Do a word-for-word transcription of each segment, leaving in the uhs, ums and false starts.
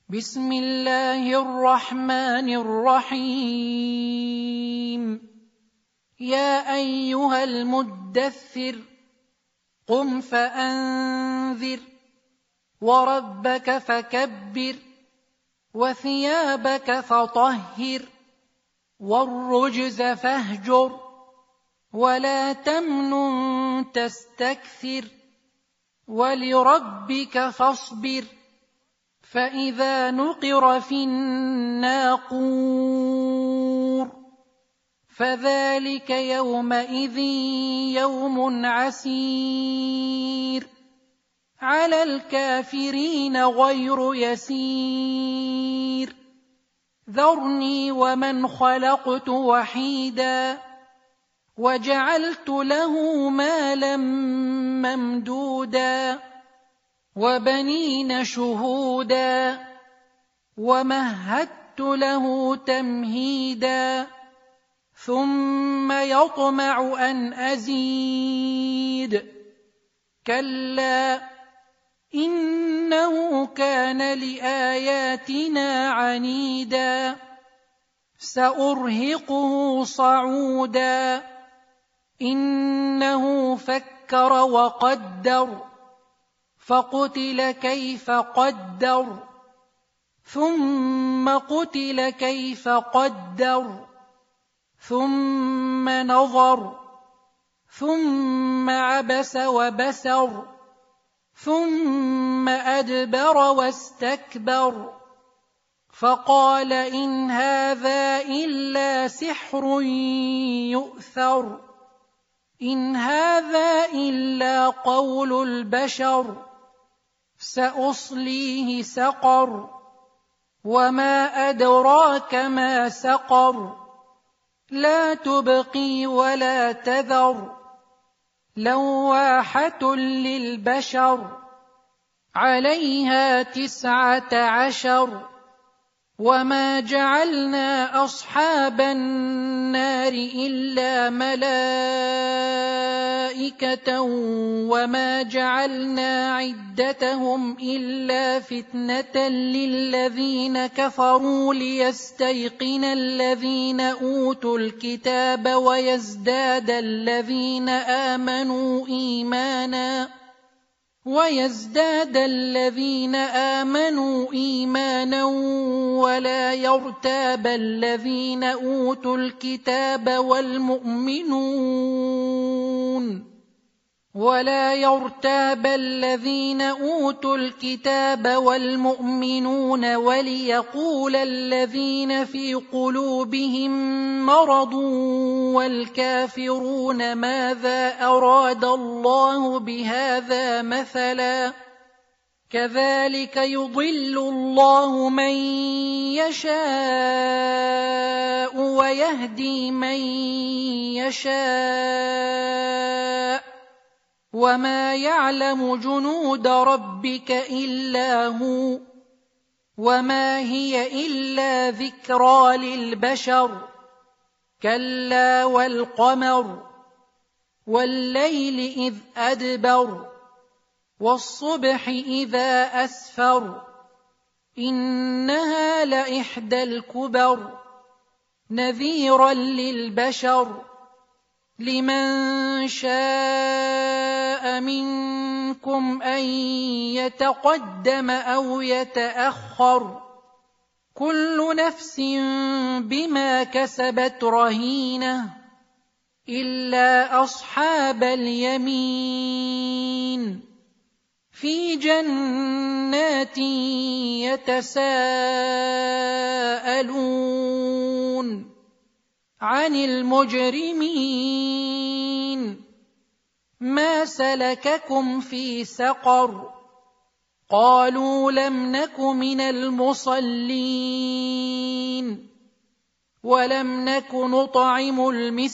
بسم الله الرحمن الرحيم يا أيها المدثر قم فأنذر وربك فكبر وثيابك فطهر والرجز فاهجر ولا تمنن تستكثر ولربك فاصبر فإذا نقر في الناقور فذلك يومئذ يوم عسير على الكافرين غير يسير ذرني ومن خلقت وحيدا وجعلت له مالا ممدودا وبنين شهودا ومهدت له تمهيدا ثم يطمع أن أزيد كلا إنه كان لآياتنا عنيدا سأرهقه صعودا إنه فكر وقدر فقتل كيف قدر ثم قتل كيف قدر ثم نظر ثم عبس وبسر ثم أدبر واستكبر فقال إن هذا إلا سحر يؤثر إن هذا إلا قول البشر سأصليه سقر وما أدراك ما سقر لا تبقي ولا تذر لواحة للبشر عليها تسعة عشر وما جعلنا أصحاب النار إلا ملائكة وما جعلنا عدتهم إلا فتنة للذين كفروا ليستيقن الذين أوتوا الكتاب ويزداد الذين آمنوا إيمانا ويزداد الذين آمنوا إيمانا ولا يرتاب الذين أوتوا الكتاب والمؤمنون ولا يرتاب الذين أوتوا الكتاب والمؤمنون وليقول الذين في قلوبهم مرض والكافرون ماذا أراد الله بهذا مثلا كذلك يضل الله من يشاء ويهدي من يشاء وما يعلم جنود ربك إلا هو وما هي إلا ذكرى للبشر كلا والقمر والليل إذ أدبر والصبح إذا أسفر إنها لإحدى الكبر نذيرا للبشر لمن شاء منكم أن يتقدم أو يتأخر كل نفس بما كسبت رهينة إلا أصحاب اليمين في جنات يتساءلون عن المجرمين ما سلككم في سقر قالوا لم نك من المصلين ولم نك نطعم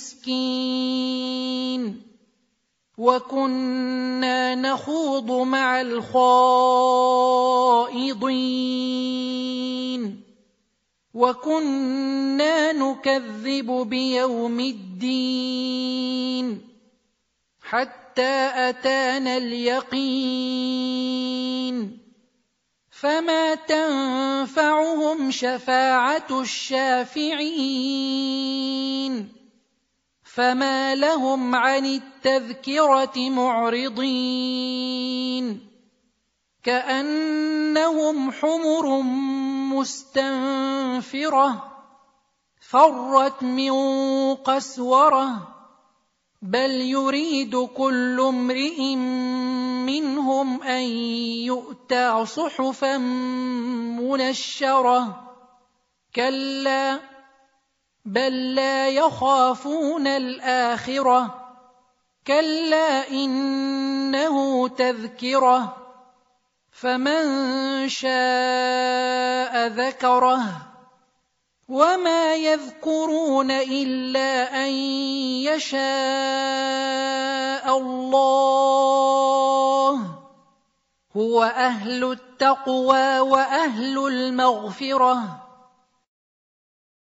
المسكين وكنا نخوض مع الخائضين وكنا نكذب بيوم الدين حتى أتانا اليقين فما تنفعهم شفاعة الشافعين فما لهم عن التذكرة معرضين كأنهم حمر مستنفرة فرت من قسورة بل يريد كل امرئ منهم أن يؤتى صحفا منشرة كلا بل لا يخافون الآخرة كلا إنه تذكرة فمن شاء ذكره وما يذكرون إلا أن يشاء الله هو أهل التقوى وأهل المغفرة